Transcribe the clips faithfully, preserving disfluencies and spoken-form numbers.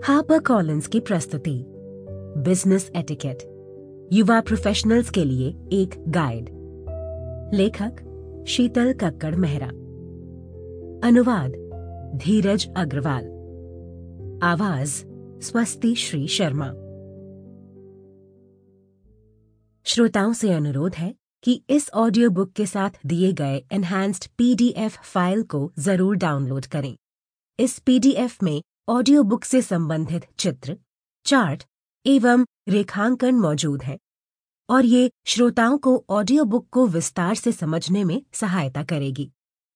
Harper Collins की प्रस्तुति business etiquette, युवा प्रोफेशनल्स के लिए एक गाइड। लेखक शीतल कक्कड़ मेहरा। अनुवाद धीरज अग्रवाल। आवाज स्वस्ति श्री शर्मा। श्रोताओं से अनुरोध है कि इस ऑडियो बुक के साथ दिए गए एनहांस्ड पीडीएफ फाइल को जरूर डाउनलोड करें। इस पीडीएफ में ऑडियो बुक से संबंधित चित्र, चार्ट एवं रेखांकन मौजूद हैं और ये श्रोताओं को ऑडियो बुक को विस्तार से समझने में सहायता करेगी।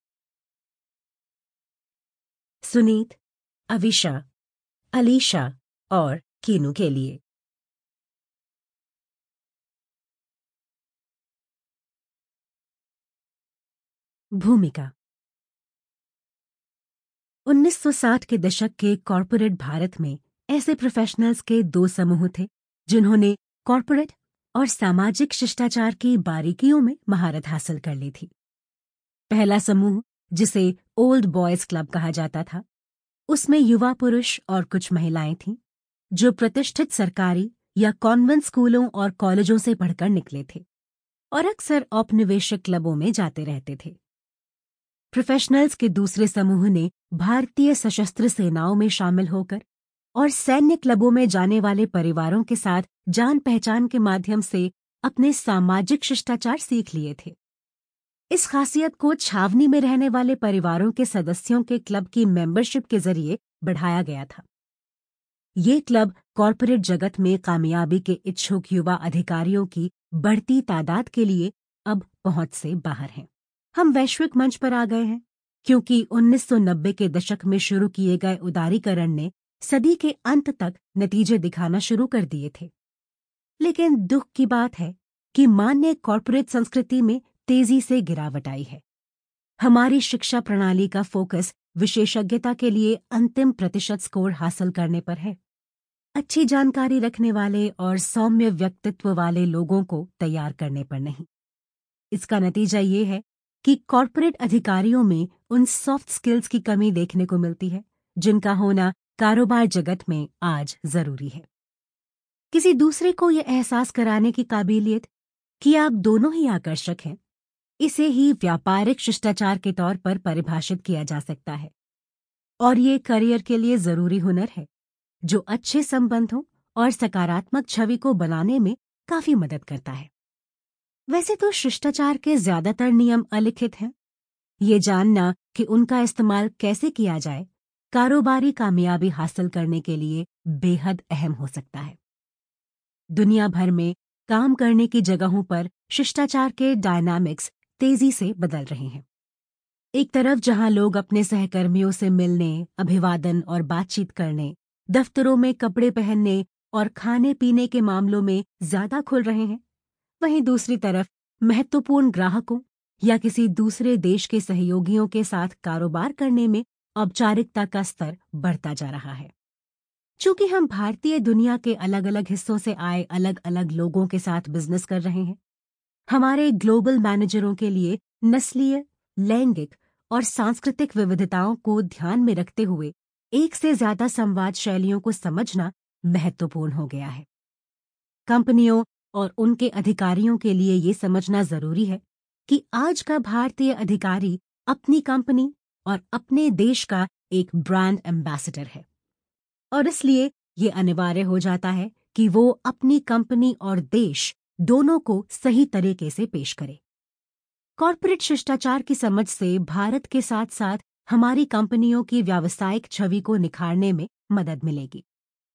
सुनीत, अविशा, अलीशा और कीनू के लिए। भूमिका। उन्नीस सौ साठ के दशक के कॉरपोरेट भारत में ऐसे प्रोफेशनल्स के दो समूह थे जिन्होंने कॉरपोरेट और सामाजिक शिष्टाचार की बारीकियों में महारत हासिल कर ली थी। पहला समूह, जिसे ओल्ड बॉयज क्लब कहा जाता था, उसमें युवा पुरुष और कुछ महिलाएं थीं जो प्रतिष्ठित सरकारी या कॉन्वेंट स्कूलों और कॉलेजों से पढ़कर निकले थे और अक्सर औपनिवेशिक क्लबों में जाते रहते थे। प्रोफेशनल्स के दूसरे समूह ने भारतीय सशस्त्र सेनाओं में शामिल होकर और सैन्य क्लबों में जाने वाले परिवारों के साथ जान पहचान के माध्यम से अपने सामाजिक शिष्टाचार सीख लिए थे। इस खासियत को छावनी में रहने वाले परिवारों के सदस्यों के क्लब की मेंबरशिप के जरिए बढ़ाया गया था। ये क्लब कॉरपोरेट जगत में कामयाबी के इच्छुक युवा अधिकारियों की बढ़ती तादाद के लिए अब पहुंच से बाहर हैं। हम वैश्विक मंच पर आ गए हैं क्योंकि उन्नीस सौ नब्बे के दशक में शुरू किए गए उदारीकरण ने सदी के अंत तक नतीजे दिखाना शुरू कर दिए थे। लेकिन दुख की बात है कि मान्य कॉरपोरेट संस्कृति में तेजी से गिरावट आई है। हमारी शिक्षा प्रणाली का फोकस विशेषज्ञता के लिए अंतिम प्रतिशत स्कोर हासिल करने पर है, अच्छी जानकारी रखने वाले और सौम्य व्यक्तित्व वाले लोगों को तैयार करने पर नहीं। इसका नतीजा ये है कि कॉरपोरेट अधिकारियों में उन सॉफ्ट स्किल्स की कमी देखने को मिलती है जिनका होना कारोबार जगत में आज जरूरी है। किसी दूसरे को यह एहसास कराने की काबिलियत कि आप दोनों ही आकर्षक हैं, इसे ही व्यापारिक शिष्टाचार के तौर पर परिभाषित किया जा सकता है और ये करियर के लिए जरूरी हुनर है जो अच्छे संबंधों और सकारात्मक छवि को बनाने में काफी मदद करता है। वैसे तो शिष्टाचार के ज्यादातर नियम अलिखित हैं। ये जानना कि उनका इस्तेमाल कैसे किया जाए कारोबारी कामयाबी हासिल करने के लिए बेहद अहम हो सकता है। दुनिया भर में काम करने की जगहों पर शिष्टाचार के डायनामिक्स तेजी से बदल रहे हैं। एक तरफ जहां लोग अपने सहकर्मियों से मिलने, अभिवादन और बातचीत करने, दफ्तरों में कपड़े पहनने और खाने पीने के मामलों में ज्यादा खुल रहे हैं, वहीं दूसरी तरफ महत्वपूर्ण ग्राहकों या किसी दूसरे देश के सहयोगियों के साथ कारोबार करने में औपचारिकता का स्तर बढ़ता जा रहा है। चूंकि हम भारतीय दुनिया के अलग अलग हिस्सों से आए अलग अलग लोगों के साथ बिजनेस कर रहे हैं, हमारे ग्लोबल मैनेजरों के लिए नस्लीय, लैंगिक और सांस्कृतिक विविधताओं को ध्यान में रखते हुए एक से ज्यादा संवाद शैलियों को समझना महत्वपूर्ण हो गया है। कंपनियों और उनके अधिकारियों के लिए ये समझना जरूरी है कि आज का भारतीय अधिकारी अपनी कंपनी और अपने देश का एक ब्रांड एम्बेसडर है और इसलिए ये अनिवार्य हो जाता है कि वो अपनी कंपनी और देश दोनों को सही तरीके से पेश करे। कॉरपोरेट शिष्टाचार की समझ से भारत के साथ साथ हमारी कंपनियों की व्यावसायिक छवि को निखारने में मदद मिलेगी।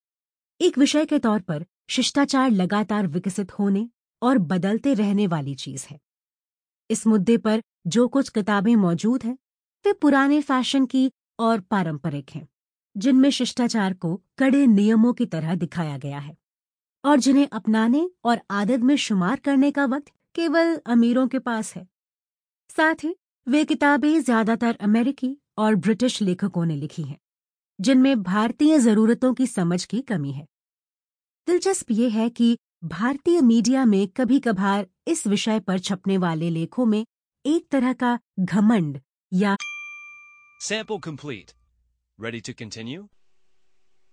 एक विषय के तौर पर शिष्टाचार लगातार विकसित होने और बदलते रहने वाली चीज है। इस मुद्दे पर जो कुछ किताबें मौजूद हैं वे पुराने फैशन की और पारंपरिक हैं, जिनमें शिष्टाचार को कड़े नियमों की तरह दिखाया गया है और जिन्हें अपनाने और आदत में शुमार करने का वक्त केवल अमीरों के पास है। साथ ही वे किताबें ज्यादातर अमेरिकी और ब्रिटिश लेखकों ने लिखी हैं जिनमें भारतीय जरूरतों की समझ की कमी है। दिलचस्प ये है कि भारतीय मीडिया में कभी कभार इस विषय पर छपने वाले लेखों में एक तरह का घमंड या Sample complete. Ready to continue?